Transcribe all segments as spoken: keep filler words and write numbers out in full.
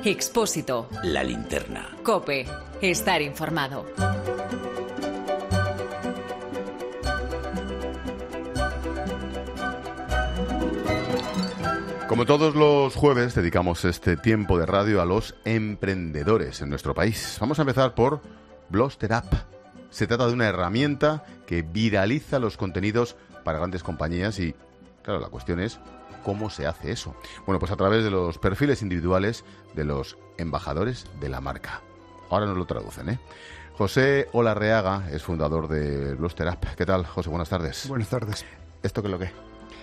Expósito. La Linterna. COPE. Estar informado. Como todos los jueves, dedicamos este tiempo de radio a los emprendedores en nuestro país. Vamos a empezar por Bloster App. Se trata de una herramienta que viraliza los contenidos para grandes compañías y, claro, la cuestión es ¿cómo se hace eso? Bueno, pues a través de los perfiles individuales de los embajadores de la marca. Ahora nos lo traducen, ¿eh? José Olarreaga es fundador de Bloster App. ¿Qué tal, José? Buenas tardes. Buenas tardes. ¿Esto qué es lo que?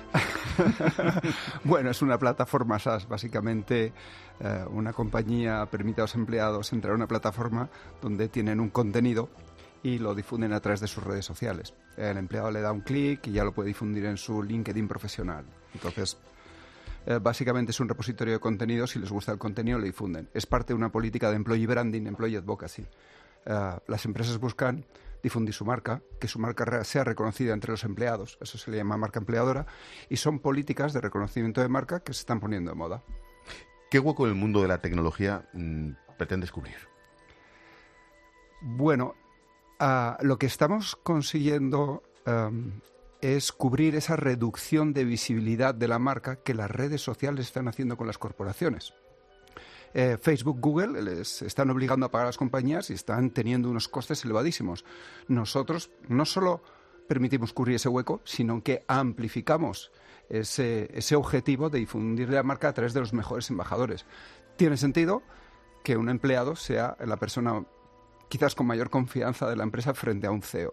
Bueno, es una plataforma SaaS, básicamente. Eh, una compañía permite a los empleados entrar a una plataforma donde tienen un contenido y lo difunden a través de sus redes sociales. El empleado le da un clic y ya lo puede difundir en su LinkedIn profesional. Entonces, eh, básicamente es un repositorio de contenido. Si les gusta el contenido, lo difunden. Es parte de una política de employee branding, employee advocacy. Eh, las empresas buscan difundir su marca, que su marca sea reconocida entre los empleados. Eso se le llama marca empleadora. Y son políticas de reconocimiento de marca que se están poniendo de moda. ¿Qué hueco en el mundo de la tecnología mmm, pretendes cubrir? Bueno, uh, lo que estamos consiguiendo um, es cubrir esa reducción de visibilidad de la marca que las redes sociales están haciendo con las corporaciones. Eh, Facebook, Google les están obligando a pagar a las compañías y están teniendo unos costes elevadísimos. Nosotros no solo permitimos cubrir ese hueco, sino que amplificamos ese, ese objetivo de difundir la marca a través de los mejores embajadores. Tiene sentido que un empleado sea la persona quizás con mayor confianza de la empresa frente a un C E O.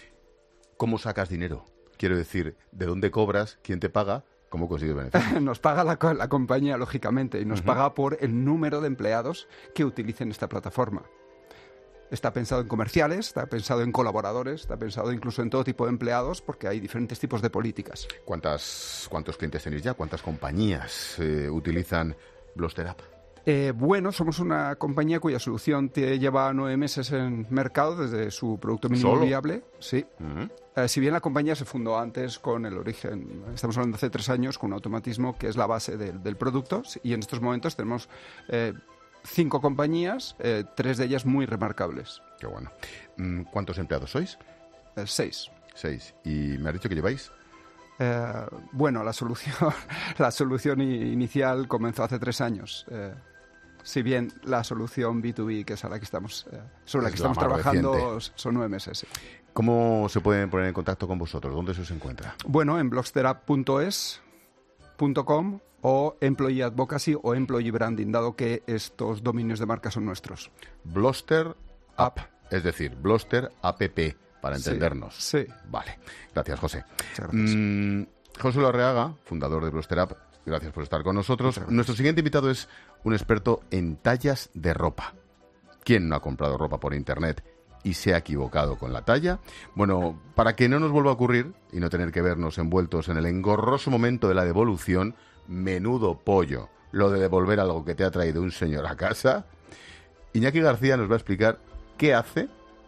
¿Cómo sacas dinero? Quiero decir, ¿de dónde cobras? ¿Quién te paga? ¿Cómo consigues beneficios? Nos paga la, la compañía, lógicamente, y nos uh-huh. paga por el número de empleados que utilicen esta plataforma. Está pensado en comerciales, está pensado en colaboradores, está pensado incluso en todo tipo de empleados, porque hay diferentes tipos de políticas. ¿Cuántas, ¿Cuántos clientes tenéis ya? ¿Cuántas compañías eh, utilizan Bloster App? Eh, bueno, somos una compañía cuya solución te lleva nueve meses en mercado desde su producto mínimo ¿Solo? viable. Sí. Uh-huh. Eh, si bien la compañía se fundó antes con el origen, estamos hablando de hace tres años, con un automatismo que es la base del, del producto, y en estos momentos tenemos eh, cinco compañías, eh, tres de ellas muy remarcables. Qué bueno. ¿Cuántos empleados sois? Eh, seis. Seis. ¿Y me has dicho que lleváis? Eh, bueno, la solución, la solución inicial comenzó hace tres años. Eh, si bien la solución B dos B, que es a la que estamos, eh, sobre la que estamos trabajando, reciente. Son nueve meses. Sí. ¿Cómo se pueden poner en contacto con vosotros? ¿Dónde se os encuentra? Bueno, en blogsterapp punto es punto com o Employee Advocacy o Employee Branding, dado que estos dominios de marca son nuestros. Bloster App, es decir, Bloster App, para entendernos. Sí, sí. Vale. Gracias, José. Muchas gracias. Mm, José Larreaga, fundador de Bloster App, gracias por estar con nosotros. Nuestro siguiente invitado es un experto en tallas de ropa. ¿Quién no ha comprado ropa por internet y se ha equivocado con la talla? Bueno, para que no nos vuelva a ocurrir y no tener que vernos envueltos en el engorroso momento de la devolución, menudo pollo, lo de devolver algo que te ha traído un señor a casa, Iñaki García nos va a explicar qué hace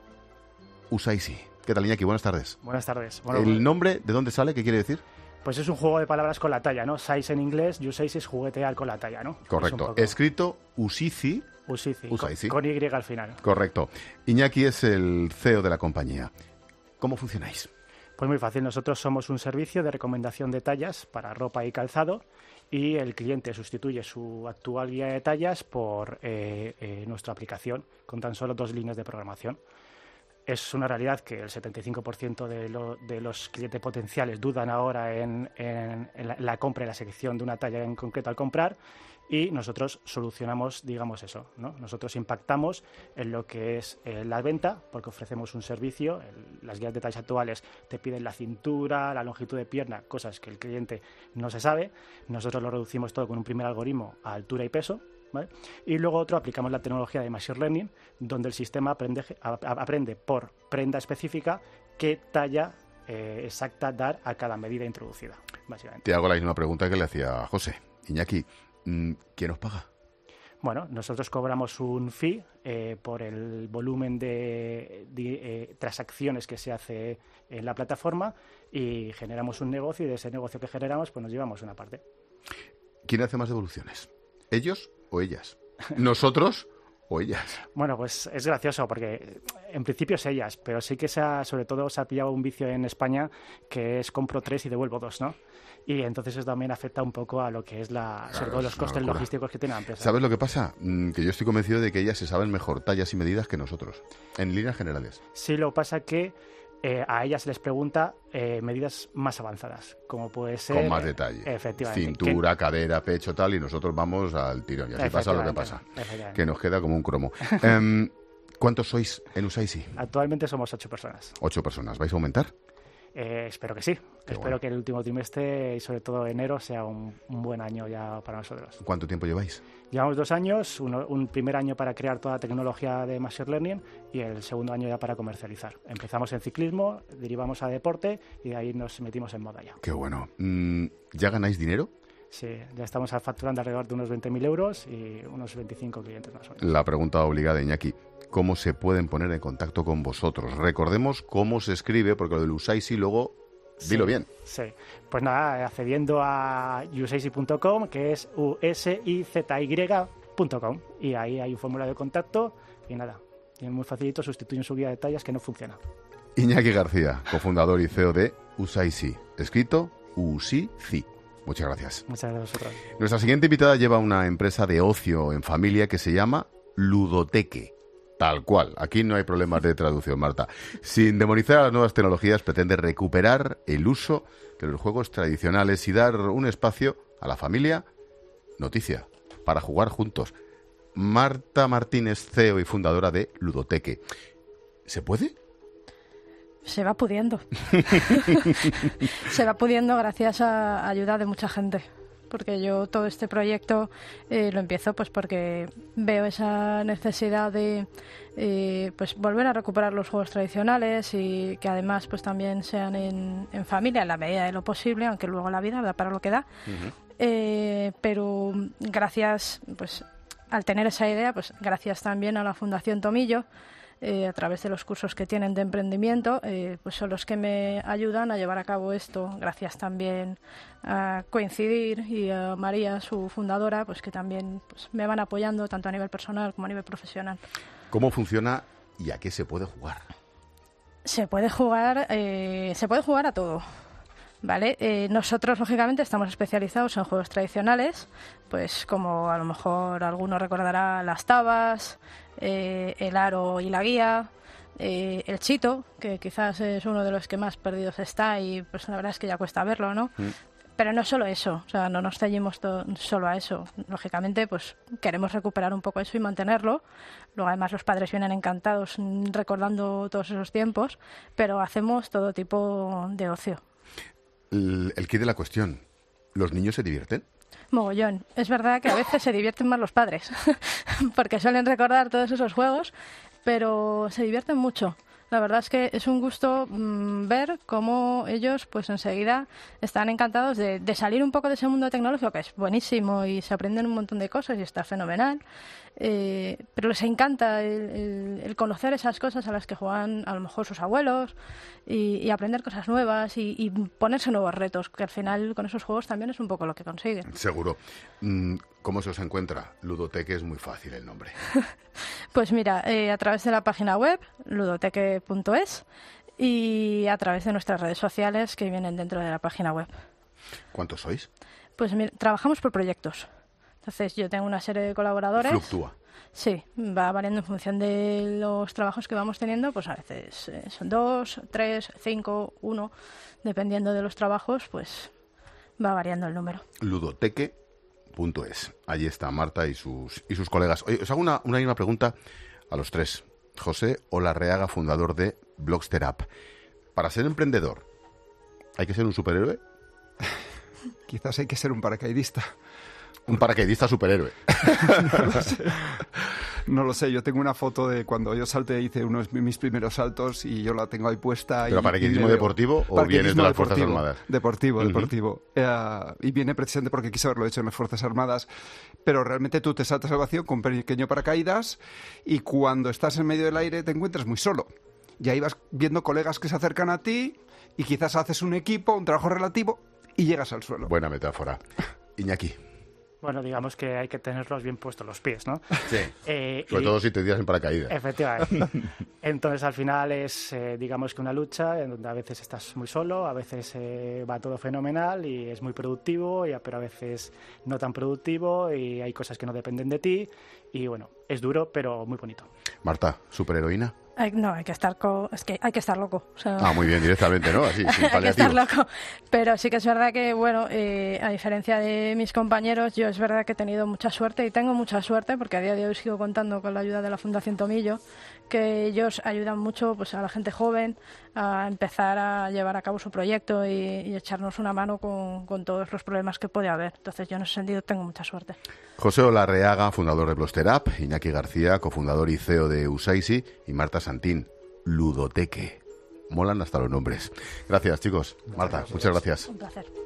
Usaisi. ¿Qué tal, Iñaki? Buenas tardes. Buenas tardes. Bueno, ¿El nombre de dónde sale? ¿Qué quiere decir? Pues es un juego de palabras con la talla, ¿no? Size en inglés, Usaisi es juguetear con la talla, ¿no? Correcto. Poco... Escrito Usaisi. Usaisi, Usaisi. Con, con Y al final. Correcto. Iñaki es el C E O de la compañía. ¿Cómo funcionáis? Pues muy fácil. Nosotros somos un servicio de recomendación de tallas para ropa y calzado y el cliente sustituye su actual guía de tallas por eh, eh, nuestra aplicación con tan solo dos líneas de programación. Es una realidad que el setenta y cinco por ciento de, lo, de los clientes potenciales dudan ahora en, en, en la, la compra y la selección de una talla en concreto al comprar, y nosotros solucionamos, digamos, eso, ¿no? Nosotros impactamos en lo que es eh, la venta, porque ofrecemos un servicio. El, las guías de tallas actuales te piden la cintura, la longitud de pierna, cosas que el cliente no se sabe. Nosotros lo reducimos todo con un primer algoritmo a altura y peso, ¿vale? Y luego otro, aplicamos la tecnología de Machine Learning, donde el sistema aprende, a, aprende por prenda específica qué talla eh, exacta dar a cada medida introducida, básicamente. Te hago la misma pregunta que le hacía a José. Iñaki, ¿quién os paga? Bueno, nosotros cobramos un fee eh, por el volumen de, de eh, transacciones que se hace en la plataforma y generamos un negocio, y de ese negocio que generamos pues nos llevamos una parte. ¿Quién hace más devoluciones? ¿Ellos o ellas? ¿Nosotros o ellas? Bueno, pues es gracioso porque en principio es ellas, pero sí que se ha, sobre todo se ha pillado un vicio en España que es compro tres y devuelvo dos, ¿no? Y entonces eso también afecta un poco a lo que es la, Claro, sobre todo es los una costes locura. logísticos que tiene la empresa. ¿Sabes lo que pasa? Mm, Que yo estoy convencido de que ellas se saben mejor tallas y medidas que nosotros, en líneas generales. Sí, lo que pasa que eh, a ellas se les pregunta eh, medidas más avanzadas, como puede ser... Con más detalle. Efectivamente. Cintura, cadera, pecho, tal, y nosotros vamos al tirón. Y así pasa lo que pasa. Efectivamente. Que nos queda como un cromo. Em, ¿Cuántos sois en Usaisi? Actualmente somos ocho personas. Ocho personas. ¿Vais a aumentar? Eh, espero que sí. Qué espero bueno. que el último trimestre y sobre todo enero sea un, un buen año ya para nosotros. ¿Cuánto tiempo lleváis? Llevamos dos años, uno- un primer año para crear toda la tecnología de Machine Learning y el segundo año ya para comercializar. Empezamos en ciclismo, derivamos a deporte y de ahí nos metimos en moda ya. Qué bueno. Mm, ¿Ya ganáis dinero? Sí, ya estamos facturando alrededor de unos veinte mil euros y unos veinticinco clientes más o menos. La pregunta obligada, Iñaki. ¿Cómo se pueden poner en contacto con vosotros? Recordemos cómo se escribe, porque lo del Usaisi luego... Dilo Sí, bien. Sí, pues nada, accediendo a usaisi punto com, que es u s i z y punto com, y ahí hay un formulario de contacto y nada, y es muy facilito, sustituyen su guía de tallas que no funciona. Iñaki García, cofundador y C E O de Usaisi, escrito Usici. Muchas gracias. Muchas gracias a vosotros. Nuestra siguiente invitada lleva una empresa de ocio en familia que se llama Ludoteque. Tal cual. Aquí no hay problemas de traducción, Marta. Sin demonizar a las nuevas tecnologías, pretende recuperar el uso de los juegos tradicionales y dar un espacio a la familia, noticia, para jugar juntos. Marta Martínez, C E O y fundadora de Ludoteque. ¿Se puede? Se va pudiendo. Se va pudiendo gracias a ayuda de mucha gente. Porque yo todo este proyecto eh, lo empiezo pues porque veo esa necesidad de eh, pues volver a recuperar los juegos tradicionales y que además pues también sean en, en familia en la medida de lo posible, aunque luego la vida da para lo que da. Uh-huh. Eh, pero gracias pues al tener esa idea, pues gracias también a la Fundación Tomillo, Eh, a través de los cursos que tienen de emprendimiento, eh, pues son los que me ayudan a llevar a cabo esto. Gracias también a Coincidir y a María, su fundadora, pues que también pues, me van apoyando tanto a nivel personal como a nivel profesional. ¿Cómo funciona y a qué se puede jugar? Se puede jugar, eh, se puede jugar a todo. Vale, eh, nosotros lógicamente estamos especializados en juegos tradicionales, pues como a lo mejor alguno recordará las tabas, eh, el aro y la guía, eh, el chito, que quizás es uno de los que más perdidos está y pues la verdad es que ya cuesta verlo, ¿no? Mm. Pero no solo eso, o sea, no nos ceñimos to- solo a eso. Lógicamente, pues queremos recuperar un poco eso y mantenerlo. Luego, además, los padres vienen encantados recordando todos esos tiempos, pero hacemos todo tipo de ocio. El, el quid de la cuestión, ¿los niños se divierten? Mogollón. Es verdad que a veces se divierten más los padres, porque suelen recordar todos esos juegos, pero se divierten mucho. La verdad es que es un gusto mmm, ver cómo ellos pues enseguida están encantados de, de salir un poco de ese mundo tecnológico, que es buenísimo y se aprenden un montón de cosas y está fenomenal, eh, pero les encanta el, el, el conocer esas cosas a las que juegan a lo mejor sus abuelos y, y aprender cosas nuevas y, y ponerse nuevos retos, que al final con esos juegos también es un poco lo que consiguen. Seguro. ¿Cómo se os encuentra? Ludoteque es muy fácil el nombre. Pues mira, eh, a través de la página web, ludoteque punto es, y a través de nuestras redes sociales que vienen dentro de la página web. ¿Cuántos sois? Pues mira, trabajamos por proyectos. Entonces yo tengo una serie de colaboradores. ¿Fluctúa? Sí, va variando en función de los trabajos que vamos teniendo, pues a veces eh, son dos, tres, cinco, uno, dependiendo de los trabajos, pues va variando el número. Ludoteque punto es. Allí está Marta y sus y sus colegas. Oye, os hago una, una, una pregunta a los tres. José Olarreaga, fundador de Blockster App. Para ser emprendedor, ¿hay que ser un superhéroe? Quizás hay que ser un paracaidista. Un paracaidista superhéroe. No lo sé. No lo sé, yo tengo una foto de cuando yo salté, hice unos de mis primeros saltos y yo la tengo ahí puesta. ¿Pero y, paracaidismo y deportivo o vienes de las Fuerzas Armadas? Deportivo, uh-huh. deportivo. Uh, y viene precisamente porque quise haberlo hecho en las Fuerzas Armadas, pero realmente tú te saltas al vacío con un pequeño paracaídas y cuando estás en medio del aire te encuentras muy solo. Y ahí vas viendo colegas que se acercan a ti y quizás haces un equipo, un trabajo relativo y llegas al suelo. Buena metáfora. Iñaki. Bueno, digamos que hay que tenerlos bien puestos los pies, ¿no? Sí, eh, sobre y, todo si te tiras en paracaídas. Efectivamente. Entonces, al final es, eh, digamos que una lucha en donde a veces estás muy solo, a veces eh, va todo fenomenal y es muy productivo, y, pero a veces no tan productivo y hay cosas que no dependen de ti. Y bueno, es duro, pero muy bonito. Marta, ¿superheroína? Hay- no, hay que estar co- es que hay que estar loco. O sea, Ah, muy bien, directamente, ¿no? Así, sin hay que estar paliativos. loco. Pero sí que es verdad que, bueno, eh, a diferencia de mis compañeros, yo es verdad que he tenido mucha suerte y tengo mucha suerte porque a día de hoy sigo contando con la ayuda de la Fundación Tomillo, que ellos ayudan mucho pues a la gente joven a empezar a llevar a cabo su proyecto y, y echarnos una mano con, con todos los problemas que puede haber. Entonces yo en ese sentido tengo mucha suerte. José Olarreaga, fundador de Blosterap, Iñaki García, cofundador y C E O de Usaisi, y Marta Santín, Ludoteque. Molan hasta los nombres. Gracias, chicos. Marta, muchas gracias. Un placer.